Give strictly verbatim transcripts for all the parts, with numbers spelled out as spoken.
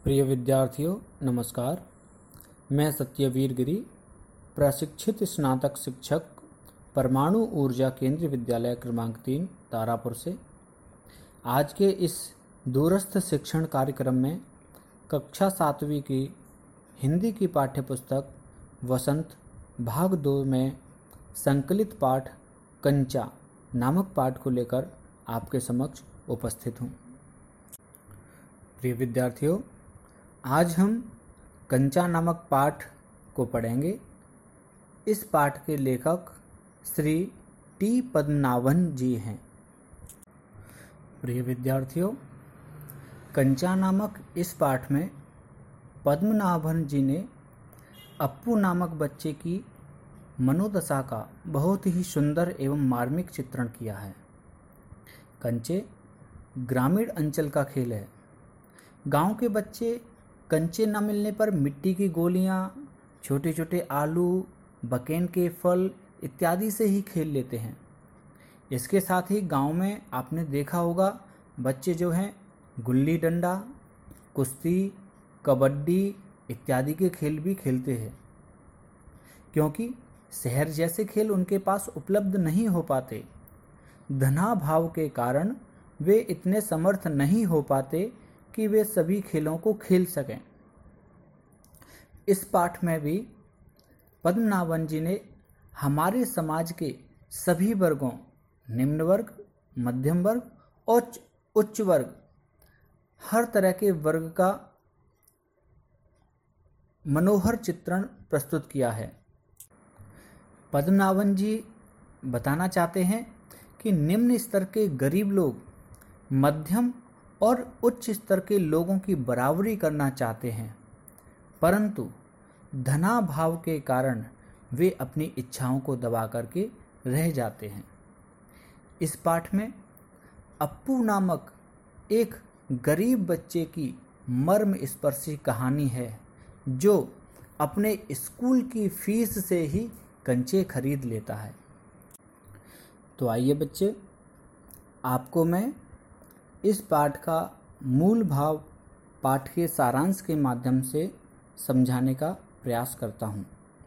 प्रिय विद्यार्थियों नमस्कार। मैं सत्यवीर गिरी, प्रशिक्षित स्नातक शिक्षक, परमाणु ऊर्जा केंद्रीय विद्यालय क्रमांक तीन तारापुर से आज के इस दूरस्थ शिक्षण कार्यक्रम में कक्षा सातवीं की हिंदी की पाठ्यपुस्तक वसंत भाग दो में संकलित पाठ कंचा नामक पाठ को लेकर आपके समक्ष उपस्थित हूँ। प्रिय विद्यार्थियों, आज हम कंचा नामक पाठ को पढ़ेंगे। इस पाठ के लेखक श्री टी पद्मनाभन जी हैं। प्रिय विद्यार्थियों, कंचा नामक इस पाठ में पद्मनाभन जी ने अप्पू नामक बच्चे की मनोदशा का बहुत ही सुंदर एवं मार्मिक चित्रण किया है। कंचे ग्रामीण अंचल का खेल है। गांव के बच्चे कंचे न मिलने पर मिट्टी की गोलियां, छोटे छोटे आलू, बकेन के फल इत्यादि से ही खेल लेते हैं। इसके साथ ही गांव में आपने देखा होगा बच्चे जो हैं गुल्ली डंडा, कुश्ती, कबड्डी इत्यादि के खेल भी खेलते हैं, क्योंकि शहर जैसे खेल उनके पास उपलब्ध नहीं हो पाते। धनाभाव के कारण वे इतने समर्थ नहीं हो पाते कि वे सभी खेलों को खेल सकें। इस पाठ में भी पद्मनाभन जी ने हमारे समाज के सभी वर्गों, निम्न वर्ग, मध्यम वर्ग और उच्च वर्ग, हर तरह के वर्ग का मनोहर चित्रण प्रस्तुत किया है। पद्मनाभन जी बताना चाहते हैं कि निम्न स्तर के गरीब लोग मध्यम और उच्च स्तर के लोगों की बराबरी करना चाहते हैं, परंतु धनाभाव के कारण वे अपनी इच्छाओं को दबा करके रह जाते हैं। इस पाठ में अप्पू नामक एक गरीब बच्चे की मर्म स्पर्शी कहानी है, जो अपने स्कूल की फीस से ही कंचे खरीद लेता है। तो आइए बच्चे, आपको मैं इस पाठ का मूल भाव पाठ के सारांश के माध्यम से समझाने का प्रयास करता हूँ।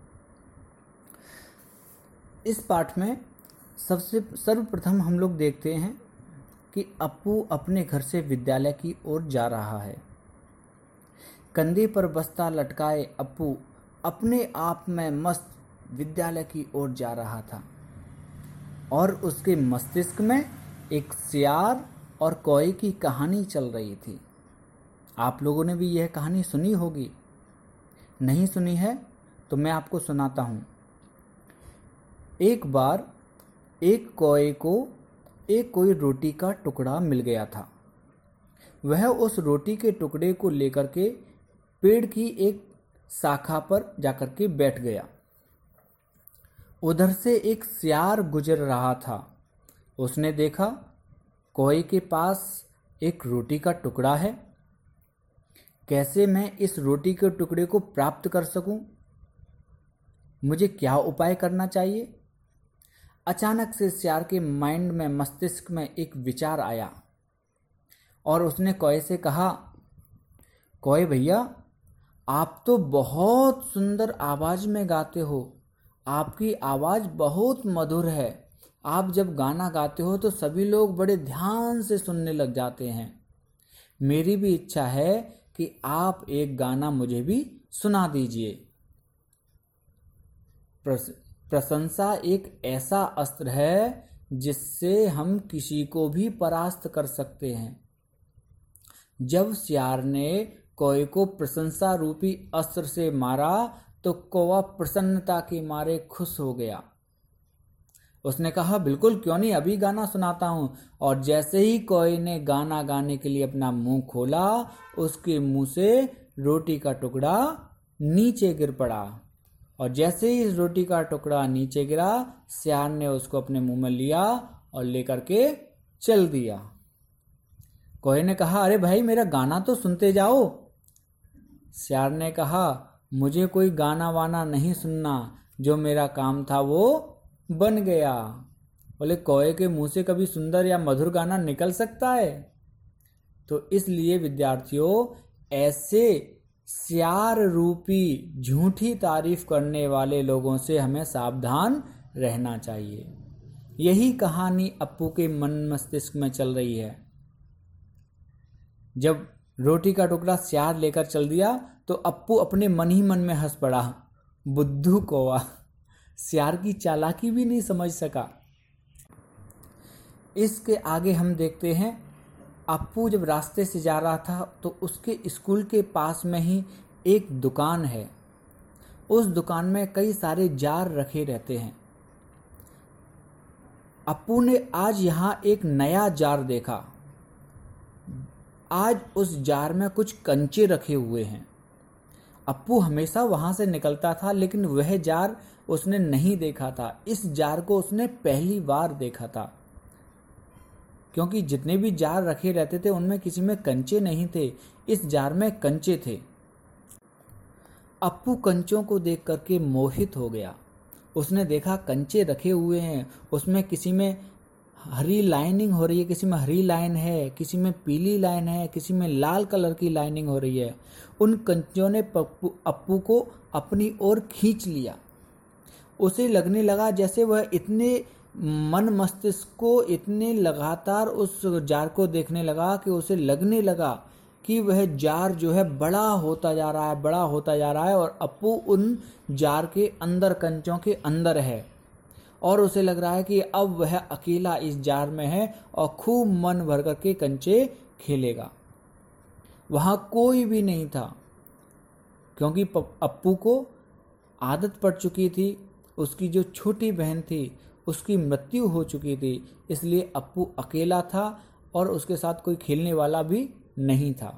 इस पाठ में सबसे सर्वप्रथम हम लोग देखते हैं कि अप्पू अपने घर से विद्यालय की ओर जा रहा है। कंधे पर बस्ता लटकाए अप्पू अपने आप में मस्त विद्यालय की ओर जा रहा था और उसके मस्तिष्क में एक सियार और कौए की कहानी चल रही थी। आप लोगों ने भी यह कहानी सुनी होगी। नहीं सुनी है तो मैं आपको सुनाता हूँ। एक बार एक कौए को एक कोई रोटी का टुकड़ा मिल गया था। वह उस रोटी के टुकड़े को लेकर के पेड़ की एक शाखा पर जाकर के बैठ गया। उधर से एक सियार गुजर रहा था। उसने देखा कौए के पास एक रोटी का टुकड़ा है। कैसे मैं इस रोटी के टुकड़े को प्राप्त कर सकूं? मुझे क्या उपाय करना चाहिए? अचानक से सियार के माइंड में, मस्तिष्क में एक विचार आया और उसने कौए से कहा, कौए भैया, आप तो बहुत सुंदर आवाज में गाते हो। आपकी आवाज बहुत मधुर है। आप जब गाना गाते हो तो सभी लोग बड़े ध्यान से सुनने लग जाते हैं। मेरी भी इच्छा है कि आप एक गाना मुझे भी सुना दीजिए। प्रशंसा एक ऐसा अस्त्र है जिससे हम किसी को भी परास्त कर सकते हैं। जब सियार ने कौए को प्रशंसा रूपी अस्त्र से मारा तो कौवा प्रसन्नता के मारे खुश हो गया। उसने कहा, बिल्कुल, क्यों नहीं, अभी गाना सुनाता हूँ। और जैसे ही कौए ने गाना गाने के लिए अपना मुंह खोला, उसके मुंह से रोटी का टुकड़ा नीचे गिर पड़ा। और जैसे ही इस रोटी का टुकड़ा नीचे गिरा, सियार ने उसको अपने मुंह में लिया और लेकर के चल दिया। कौए ने कहा, अरे भाई, मेरा गाना तो सुनते जाओ। सियार ने कहा, मुझे कोई गाना वाना नहीं सुनना, जो मेरा काम था वो बन गया। बोले, कौए के मुंह से कभी सुंदर या मधुर गाना निकल सकता है? तो इसलिए विद्यार्थियों, ऐसे स्यार रूपी झूठी तारीफ करने वाले लोगों से हमें सावधान रहना चाहिए। यही कहानी अप्पू के मन मस्तिष्क में चल रही है। जब रोटी का टुकड़ा स्यार लेकर चल दिया तो अप्पू अपने मन ही मन में हंस पड़ा। बुद्धू कौवा, स्यार की चालाकी भी नहीं समझ सका। इसके आगे हम देखते हैं, अप्पू जब रास्ते से जा रहा था तो उसके स्कूल के पास में ही एक दुकान है। उस दुकान में कई सारे जार रखे रहते हैं। अप्पू ने आज यहाँ एक नया जार देखा। आज उस जार में कुछ कंचे रखे हुए हैं। अप्पू हमेशा वहाँ से निकलता था, लेकिन वह जार उसने नहीं देखा था। इस जार को उसने पहली बार देखा था, क्योंकि जितने भी जार रखे रहते थे उनमें किसी में कंचे नहीं थे। इस जार में कंचे थे। अप्पू कंचों को देख करके मोहित हो गया। उसने देखा कंचे रखे हुए हैं, उसमें किसी में हरी लाइनिंग हो रही है, किसी में हरी लाइन है, किसी में पीली लाइन है, किसी में लाल कलर की लाइनिंग हो रही है। उन कंचों ने अप्पू को अपनी ओर खींच लिया। उसे लगने लगा जैसे वह इतने मन मस्तिष्क को इतने लगातार उस जार को देखने लगा कि उसे लगने लगा कि वह जार जो है बड़ा होता जा रहा है, बड़ा होता जा रहा है और अप्पू उन जार के अंदर, कंचों के अंदर है। और उसे लग रहा है कि अब वह अकेला इस जार में है और खूब मन भर करके कंचे खेलेगा। वहाँ कोई भी नहीं था, क्योंकि अप्पू को आदत पड़ चुकी थी। उसकी जो छोटी बहन थी उसकी मृत्यु हो चुकी थी, इसलिए अप्पू अकेला था और उसके साथ कोई खेलने वाला भी नहीं था।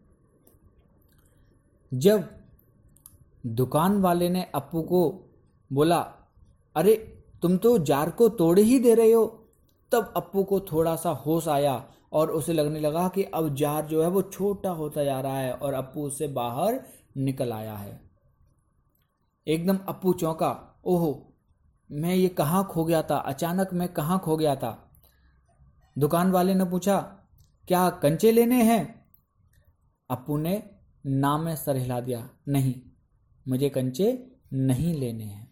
जब दुकान वाले ने अप्पू को बोला, अरे तुम तो जार को तोड़ ही दे रहे हो, तब अप्पू को थोड़ा सा होश आया और उसे लगने लगा कि अब जार जो है वो छोटा होता जा रहा है और अप्पू उससे बाहर निकल आया है। एकदम अप्पू चौंका, ओहो मैं ये कहाँ खो गया था, अचानक मैं कहाँ खो गया था। दुकान वाले ने पूछा, क्या कंचे लेने हैं? अप्पू ने ना में सर हिला दिया, नहीं मुझे कंचे नहीं लेने हैं।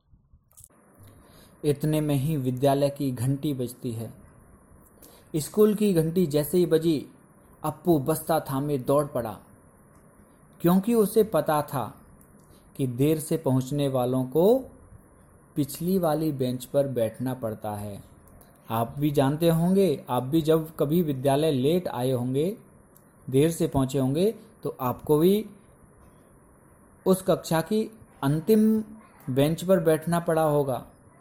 इतने में ही विद्यालय की घंटी बजती है। स्कूल की घंटी जैसे ही बजी, अप्पू बस्ता थामे दौड़ पड़ा, क्योंकि उसे पता था कि देर से पहुंचने वालों को पिछली वाली बेंच पर बैठना पड़ता है। आप भी जानते होंगे, आप भी जब कभी विद्यालय लेट आए होंगे, देर से पहुंचे होंगे, तो आपको भी उस कक्षा की अंतिम बेंच पर बैठना पड़ा होगा।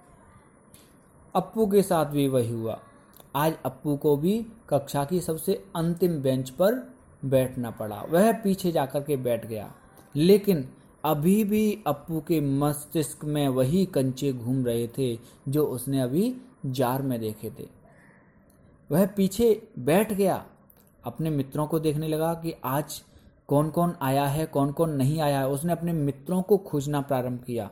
अप्पू के साथ भी वही हुआ। आज अप्पू को भी कक्षा की सबसे अंतिम बेंच पर बैठना पड़ा। वह पीछे जाकर के बैठ गया, लेकिन अभी भी अप्पू के मस्तिष्क में वही कंचे घूम रहे थे जो उसने अभी जार में देखे थे। वह पीछे बैठ गया, अपने मित्रों को देखने लगा कि आज कौन कौन आया है, कौन कौन नहीं आया है। उसने अपने मित्रों को खोजना प्रारंभ किया।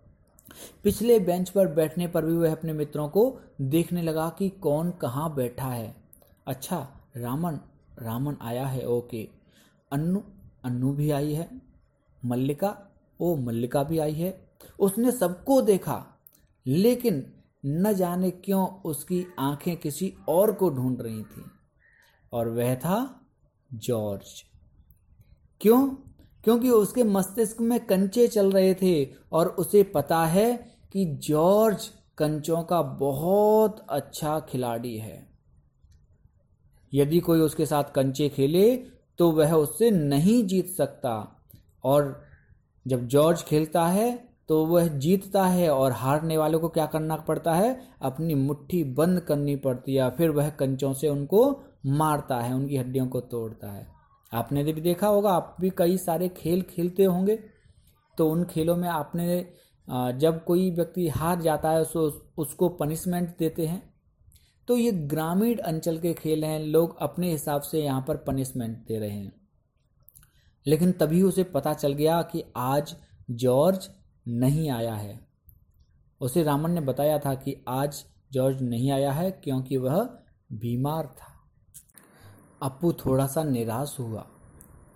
पिछले बेंच पर बैठने पर भी वह अपने मित्रों को देखने लगा कि कौन कहाँ बैठा है। अच्छा, रामन रामन आया है, ओके। अन्नू अन्नू भी आई है। मल्लिका, ओ मल्लिका भी आई है। उसने सबको देखा, लेकिन न जाने क्यों उसकी आंखें किसी और को ढूंढ रही थी, और वह था जॉर्ज। क्यों? क्योंकि उसके मस्तिष्क में कंचे चल रहे थे और उसे पता है कि जॉर्ज कंचों का बहुत अच्छा खिलाड़ी है। यदि कोई उसके साथ कंचे खेले तो वह उससे नहीं जीत सकता, और जब जॉर्ज खेलता है तो वह जीतता है, और हारने वाले को क्या करना पड़ता है? अपनी मुट्ठी बंद करनी पड़ती है, फिर वह कंचों से उनको मारता है, उनकी हड्डियों को तोड़ता है। आपने भी देखा होगा, आप भी कई सारे खेल खेलते होंगे, तो उन खेलों में आपने जब कोई व्यक्ति हार जाता है तो उसको पनिशमेंट देते हैं। तो ये ग्रामीण अंचल के खेल हैं, लोग अपने हिसाब से यहाँ पर पनिशमेंट दे रहे हैं। लेकिन तभी उसे पता चल गया कि आज जॉर्ज नहीं आया है। उसे रामन ने बताया था कि आज जॉर्ज नहीं आया है क्योंकि वह बीमार था। अप्पू थोड़ा सा निराश हुआ।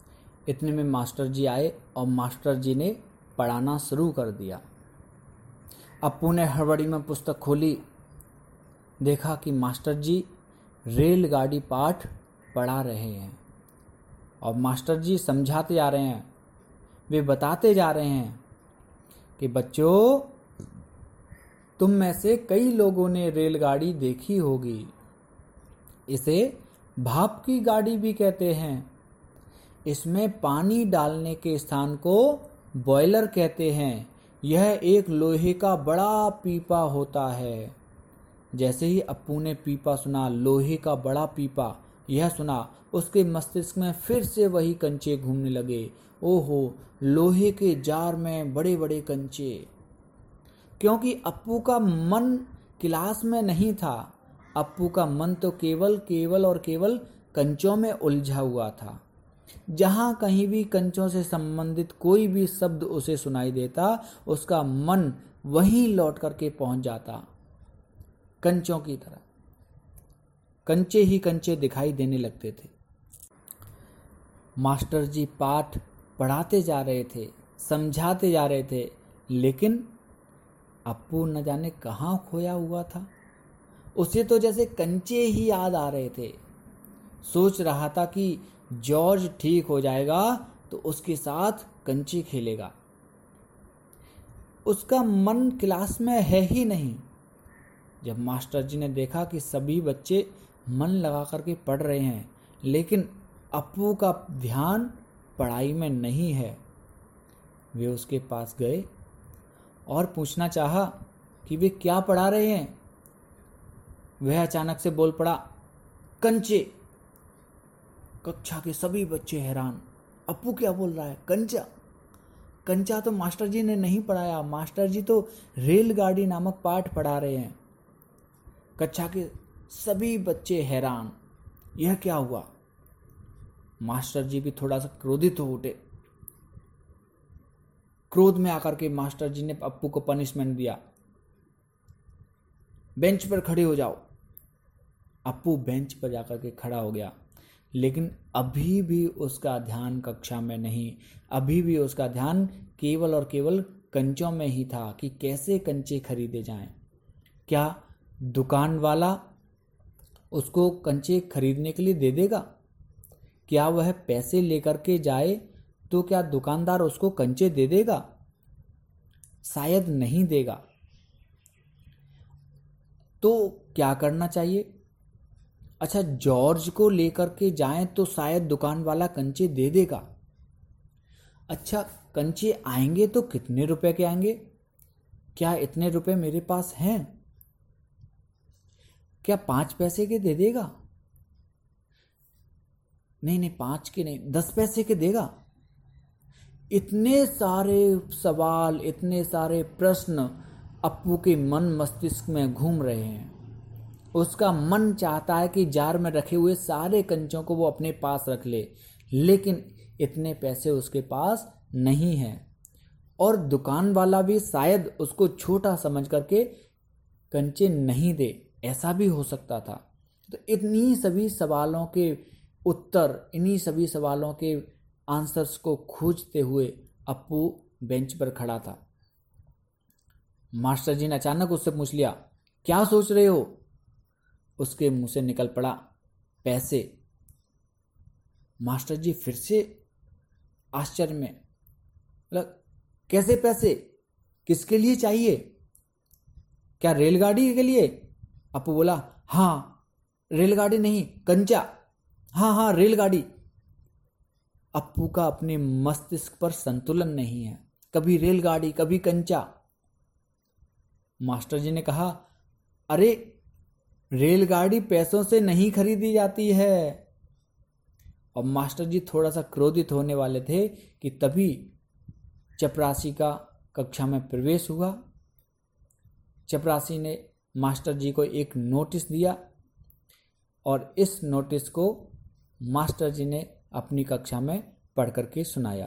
इतने में मास्टर जी आए और मास्टर जी ने पढ़ाना शुरू कर दिया। अप्पू ने हड़बड़ी में पुस्तक खोली, देखा कि मास्टर जी रेलगाड़ी पाठ पढ़ा रहे हैं और मास्टर जी समझाते जा रहे हैं। वे बताते जा रहे हैं कि बच्चों, तुम में से कई लोगों ने रेलगाड़ी देखी होगी। इसे भाप की गाड़ी भी कहते हैं। इसमें पानी डालने के स्थान को बॉयलर कहते हैं। यह एक लोहे का बड़ा पीपा होता है। जैसे ही अप्पू ने पीपा सुना, लोहे का बड़ा पीपा, यह सुना, उसके मस्तिष्क में फिर से वही कंचे घूमने लगे। ओहो, लोहे के जार में बड़े बड़े कंचे। क्योंकि अप्पू का मन क्लास में नहीं था। अप्पू का मन तो केवल केवल और केवल कंचों में उलझा हुआ था। जहां कहीं भी कंचों से संबंधित कोई भी शब्द उसे सुनाई देता, उसका मन वहीं लौट करके पहुंच जाता, कंचों की तरह। कंचे ही कंचे दिखाई देने लगते थे। मास्टर जी पाठ पढ़ाते जा रहे थे, समझाते जा रहे थे, लेकिन अप्पू न जाने कहाँ खोया हुआ था। उसे तो जैसे कंचे ही याद आ रहे थे। सोच रहा था कि जॉर्ज ठीक हो जाएगा तो उसके साथ कंचे खेलेगा। उसका मन क्लास में है ही नहीं। जब मास्टर जी ने देखा कि सभी बच्चे मन लगा करके पढ़ रहे हैं, लेकिन अप्पू का ध्यान पढ़ाई में नहीं है, वे उसके पास गए और पूछना चाहा कि वे क्या पढ़ा रहे हैं। वह अचानक से बोल पड़ा, कंचे। कक्षा के सभी बच्चे हैरान, अप्पू क्या बोल रहा है? कंचा? कंचा तो मास्टर जी ने नहीं पढ़ाया। मास्टर जी तो रेलगाड़ी नामक पाठ पढ़ा रहे हैं। कक्षा के सभी बच्चे हैरान, यह क्या हुआ? मास्टर जी भी थोड़ा सा क्रोधित हो उठे। क्रोध में आकर के मास्टर जी ने अप्पू को पनिशमेंट दिया, बेंच पर खड़े हो जाओ। अप्पू बेंच पर जाकर के खड़ा हो गया, लेकिन अभी भी उसका ध्यान कक्षा में नहीं। अभी भी उसका ध्यान केवल और केवल कंचों में ही था कि कैसे कंचे खरीदे जाएं। क्या दुकान वाला उसको कंचे खरीदने के लिए दे देगा? क्या वह पैसे लेकर के जाए तो क्या दुकानदार उसको कंचे दे देगा? शायद नहीं देगा। तो क्या करना चाहिए? अच्छा, जॉर्ज को लेकर के जाएं तो शायद दुकान वाला कंचे दे देगा। अच्छा, कंचे आएंगे तो कितने रुपए के आएंगे? क्या इतने रुपए मेरे पास हैं? क्या पांच पैसे के दे देगा? नहीं नहीं, पांच के नहीं, दस पैसे के देगा। इतने सारे सवाल, इतने सारे प्रश्न अप्पू के मन मस्तिष्क में घूम रहे हैं। उसका मन चाहता है कि जार में रखे हुए सारे कंचों को वो अपने पास रख ले, लेकिन इतने पैसे उसके पास नहीं हैं और दुकान वाला भी शायद उसको छोटा समझ करके कंचे नहीं दे, ऐसा भी हो सकता था। तो इतनी सभी सवालों के उत्तर, इन्हीं सभी सवालों के आंसर्स को खोजते हुए अप्पू बेंच पर खड़ा था। मास्टर जी ने अचानक उससे पूछ लिया, क्या सोच रहे हो? उसके मुंह से निकल पड़ा, पैसे। मास्टर जी फिर से आश्चर्य में, कैसे पैसे? किसके लिए चाहिए? क्या रेलगाड़ी के लिए? अप्पू बोला, हाँ, रेलगाड़ी नहीं, कंचा। हाँ हाँ, रेलगाड़ी। अप्पू का अपने मस्तिष्क पर संतुलन नहीं है, कभी रेलगाड़ी कभी कंचा। मास्टर जी ने कहा, अरे रेलगाड़ी पैसों से नहीं खरीदी जाती है। और मास्टर जी थोड़ा सा क्रोधित होने वाले थे कि तभी चपरासी का कक्षा में प्रवेश हुआ। चपरासी ने मास्टर जी को एक नोटिस दिया और इस नोटिस को मास्टर जी ने अपनी कक्षा में पढ़ करके सुनाया।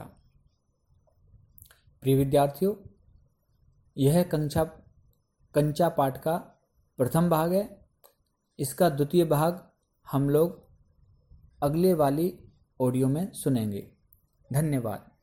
प्रिय विद्यार्थियों, यह कंचा कंचा पाठ का प्रथम भाग है। इसका द्वितीय भाग हम लोग अगले वाली ऑडियो में सुनेंगे। धन्यवाद।